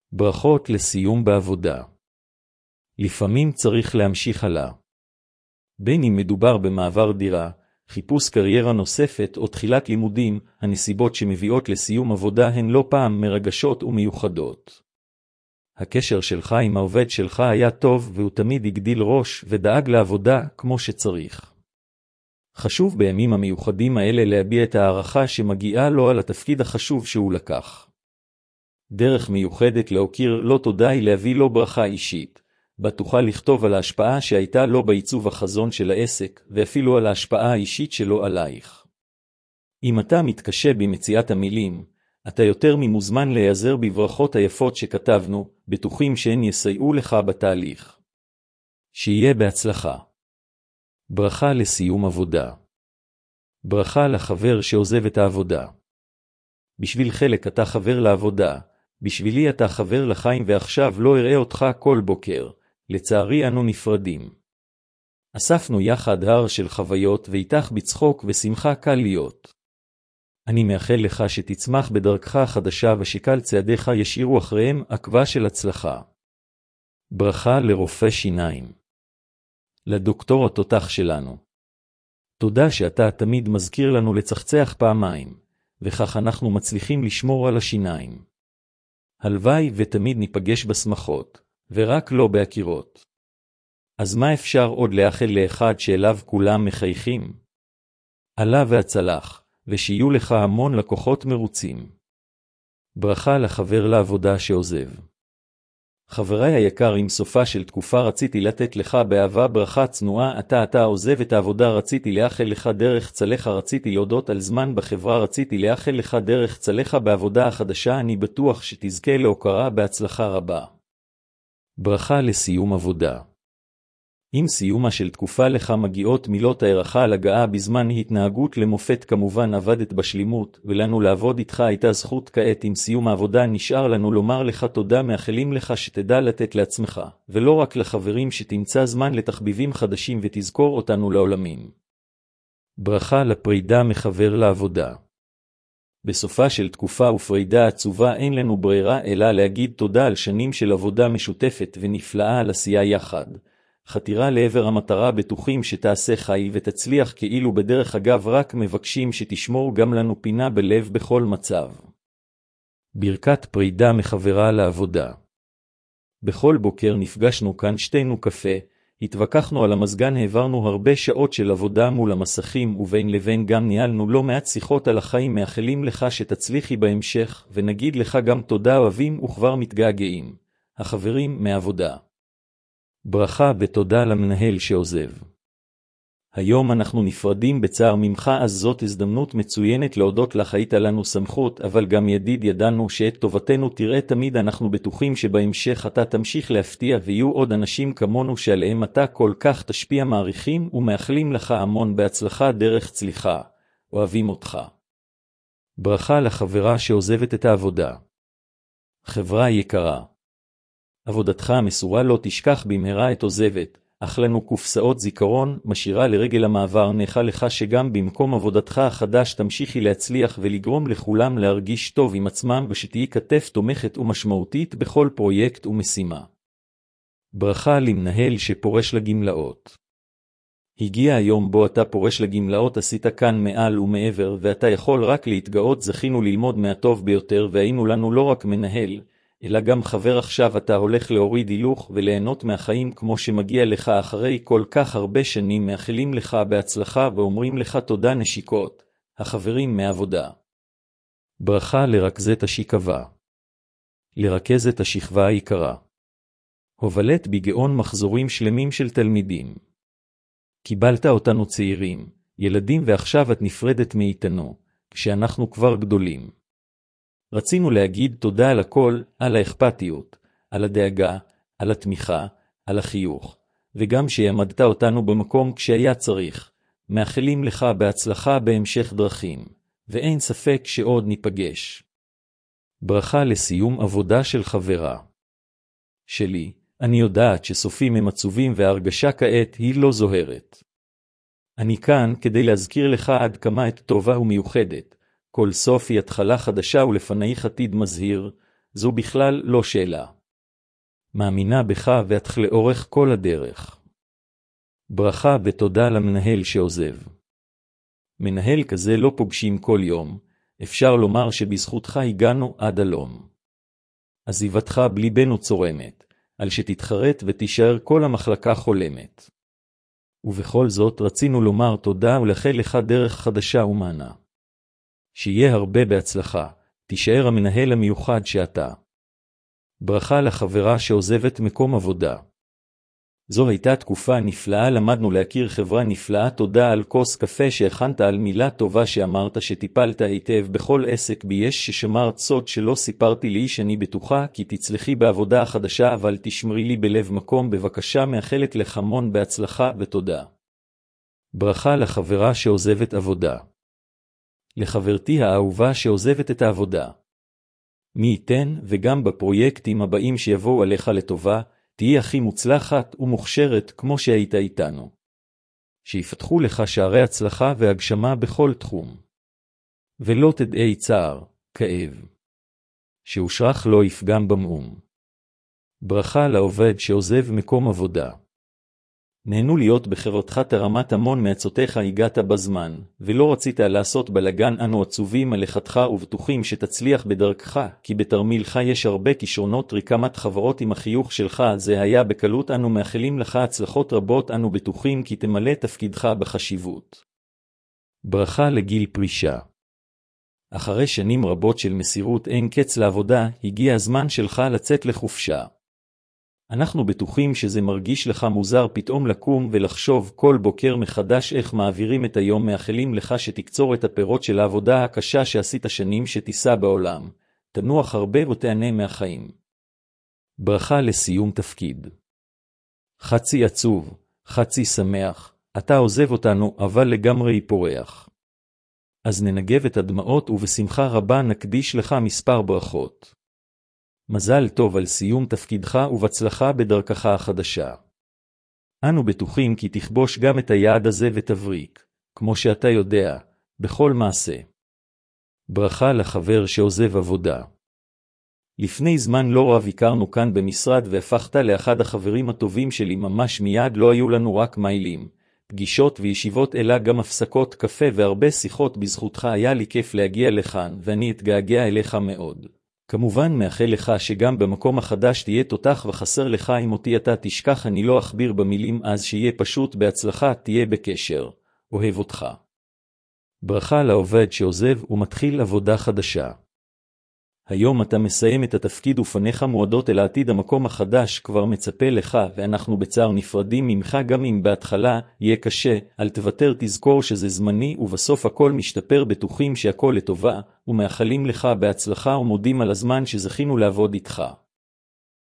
ברכות לסיום בעבודה. לפעמים צריך להמשיך הלאה. בין אם מדובר במעבר דירה, חיפוש קריירה נוספת או תחילת לימודים, הנסיבות שמביאות לסיום עבודה הן לא פעם מרגשות ומיוחדות. הקשר שלך עם העובד שלך היה טוב והוא תמיד הגדיל ראש ודאג לעבודה כמו שצריך. חשוב בימים המיוחדים האלה להביע את הערכה שמגיעה לו על התפקיד החשוב שהוא לקח. דרך מיוחדת להוקיר לו תודה היא להביא לו ברכה אישית, בה תוכל לכתוב על ההשפעה שהייתה לו בעיצוב החזון של העסק, ואפילו על ההשפעה האישית שלו עלייך. אם אתה מתקשה במציאת המילים, אתה יותר ממוזמן להיעזר בברכות היפות שכתבנו, בטוחים שהן יסייעו לך בתהליך. שיהיה בהצלחה. ברכה לסיום עבודה. ברכה לחבר שעוזב את העבודה. בשביל חלק אתה חבר לעבודה, בשבילי אתה חבר לחיים ועכשיו לא אראה אותך כל בוקר, לצערי אנו נפרדים. אספנו יחד הר של חוויות ואיתך בצחוק ושמחה קל להיות. אני מאחל לך שתצמח בדרכך החדשה ושקל צעדיך ישאירו אחריהם עקבה של הצלחה. ברכה לרופא שיניים. לדוקטור התותח שלנו. תודה שאתה תמיד מזכיר לנו לצחצח פעמיים, וכך אנחנו מצליחים לשמור על השיניים. הלוואי ותמיד ניפגש בשמחות, ורק לא בהכירות. אז מה אפשר עוד לאחל לאחד שאליו כולם מחייכים? עלה והצלח, ושיהיו לך המון לקוחות מרוצים. ברכה לחבר לעבודה שעוזב. חברי היקר, עם סופה של תקופה רציתי לתת לך באהבה ברכה צנועה, אתה עוזב את העבודה, רציתי לאחל לך דרך צלחה, רציתי להודות על זמן בחברה, רציתי לאחל לך דרך צלחה בעבודה החדשה, אני בטוח שתזכה להוקרה בהצלחה רבה. ברכה לסיום עבודה. עם סיומה של תקופה לך מגיעות מילות הערכה על הגעה בזמן התנהגות למופת, כמובן עבדת בשלימות, ולנו לעבוד איתך הייתה זכות. כעת עם סיום העבודה נשאר לנו לומר לך תודה, מאחלים לך שתדע לתת לעצמך, ולא רק לחברים, שתמצא זמן לתחביבים חדשים ותזכור אותנו לעולמים. ברכה לפרידה מחבר לעבודה. בסופה של תקופה ופרידה עצובה אין לנו ברירה אלא להגיד תודה על שנים של עבודה משותפת ונפלאה, על עשייה יחד. חתירה לעבר המטרה, בטוחים שתעשה חי ותצליח כאילו בדרך אגב, רק מבקשים שתשמור גם לנו פינה בלב בכל מצב. ברכת פרידה מחברה לעבודה. בכל בוקר נפגשנו כאן, שתינו קפה, התווכחנו על המזגן, העברנו הרבה שעות של עבודה מול המסכים, ובין לבין גם ניהלנו לא מעט שיחות על החיים. מאחלים לך שתצליחי בהמשך, ונגיד לך גם תודה, אוהבים וכבר מתגעגעים. החברים מהעבודה. ברכה ותודה למנהל שעוזב. היום אנחנו נפרדים בצער ממך, אז זאת הזדמנות מצוינת להודות לך, היית לנו סמכות, אבל גם ידיד, ידענו שאת טובתנו תראה תמיד. אנחנו בטוחים שבהמשך אתה תמשיך להפתיע ויהיו עוד אנשים כמונו שעליהם אתה כל כך תשפיע. מעריכים ומאחלים לך המון בהצלחה דרך צליחה. אוהבים אותך. ברכה לחברה שעוזבת את העבודה. חברה יקרה, עבודתך המסורה לא תשכח במהרה את עוזבת, אך לנו קופסאות זיכרון משאירה לרגל המעבר. נאחל לך שגם במקום עבודתך החדש תמשיכי להצליח ולגרום לכולם להרגיש טוב עם עצמם, ושתהי כתף תומכת ומשמעותית בכל פרויקט ומשימה. ברכה למנהל שפורש לגמלאות. הגיע היום בו אתה פורש לגמלאות, עשית כאן מעל ומעבר ואתה יכול רק להתגאות. זכינו ללמוד מהטוב ביותר והיינו לנו לא רק מנהל, אלא גם חבר. עכשיו אתה הולך להוריד הילוך וליהנות מהחיים כמו שמגיע לך אחרי כל כך הרבה שנים. מאחלים לך בהצלחה ואומרים לך תודה. נשיקות, החברים מהעבודה. ברכה לרכזת השכבה. לרכזת השכבה היקרה. הובלת בגאון מחזורים שלמים של תלמידים. קיבלת אותנו צעירים, ילדים, ועכשיו את נפרדת מאיתנו, כשאנחנו כבר גדולים. רצינו להגיד תודה על הכל, על האכפתיות, על הדאגה, על התמיכה, על החיוך, וגם שיעמדת אותנו במקום כשהיה צריך. מאחלים לך בהצלחה בהמשך דרכים, ואין ספק שעוד ניפגש. ברכה לסיום עבודה של חברה. שלי, אני יודעת שסופים הם עצובים וההרגשה כעת היא לא זוהרת. אני כאן כדי להזכיר לך עד כמה את טובה ומיוחדת. כל סוף היא התחלה חדשה ולפנייך עתיד מזהיר. זו בכלל לא שאלה. מאמינה בך ואתך לאורך כל הדרך. ברכה ותודה למנהל שעוזב. מנהל כזה לא פוגשים כל יום, אפשר לומר שבזכותך הגענו עד הלום. עזיבתך בליבנו צורמת, על שתתחרט ותישאר כל המחלקה חולמת. ובכל זאת רצינו לומר תודה ולאחל לך דרך חדשה ומענה. שיהיה הרבה בהצלחה, תישאר המנהל המיוחד שאתה. ברכה לחברה שעוזבת מקום עבודה. זו הייתה תקופה נפלאה, למדנו להכיר חברה נפלאה. תודה על כוס קפה שהכנת, על מילה טובה שאמרת, שטיפלת היטב בכל עסק ביש, ששמרת סוד שלא סיפרתי לי, שאני בטוחה כי תצלחי בעבודה החדשה, אבל תשמרי לי בלב מקום בבקשה. מאחלת לך המון בהצלחה ותודה. ברכה לחברה שעוזבת עבודה. לחברתי האהובה שעוזבת את העבודה. מי ייתן וגם בפרויקטים הבאים שיבואו עליך לטובה, תהי הכי מוצלחת ומוכשרת כמו שהיית איתנו. שיפתחו לך שערי הצלחה והגשמה בכל תחום. ולא תדעי צער, כאב. שאושרך לא יפגם במאום. ברכה לעובד שעוזב מקום עבודה. נהנו להיות בחברתך, תרמת המון מעצותיך, הגעת בזמן, ולא רצית לעשות בלגן. אנו עצובים על לכתך ובטוחים שתצליח בדרכך, כי בתרמילך יש הרבה כישרונות. רקמת חברות עם החיוך שלך, זה היה בקלות. אנו מאחלים לך הצלחות רבות, אנו בטוחים כי תמלא תפקידך בחשיבות. ברכה לגיל פרישה. אחרי שנים רבות של מסירות אין קץ לעבודה, הגיע הזמן שלך לצאת לחופשה. אנחנו בטוחים שזה מרגיש לך מוזר פתאום לקום ולחשוב כל בוקר מחדש איך מעבירים את היום. מאחלים לך שתקצור את הפירות של העבודה הקשה שעשית שנים, שתיסע בעולם, תנוח הרבה ותענה מהחיים. ברכה לסיום תפקיד. חצי עצוב, חצי שמח, אתה עוזב אותנו אבל לגמרי פורח. אז ננגב את הדמעות ובשמחה רבה נקדיש לך מספר ברכות. מזל טוב על סיום תפקידך ובצלחה בדרכך החדשה. אנו בטוחים כי תכבוש גם את היעד הזה ותבריק, כמו שאתה יודע, בכל מעשה. ברכה לחבר שעוזב עבודה. לפני זמן לא רב הכרנו כאן במשרד והפכת לאחד החברים הטובים שלי ממש מיד. לא היו לנו רק מיילים, פגישות וישיבות, אלא גם הפסקות קפה והרבה שיחות. בזכותך היה לי כיף להגיע לכאן ואני אתגעגע אליך מאוד. כמובן מאחל לך שגם במקום החדש תהיה תותח, וחסר לך אם אותי אתה תשכח, אני לא אכביר במילים, אז שיהיה פשוט בהצלחה, תהיה בקשר, אוהב אותך. ברכה לעובד שעוזב ומתחיל עבודה חדשה. היום אתה מסיים את התפקיד ופניך מועדות אל העתיד. המקום החדש כבר מצפה לך ואנחנו בצער נפרדים ממך, גם אם בהתחלה יהיה קשה. אל תוותר, תזכור שזה זמני ובסוף הכל משתפר. בטוחים שהכל לטובה ומאחלים לך בהצלחה ומודים על הזמן שזכינו לעבוד איתך.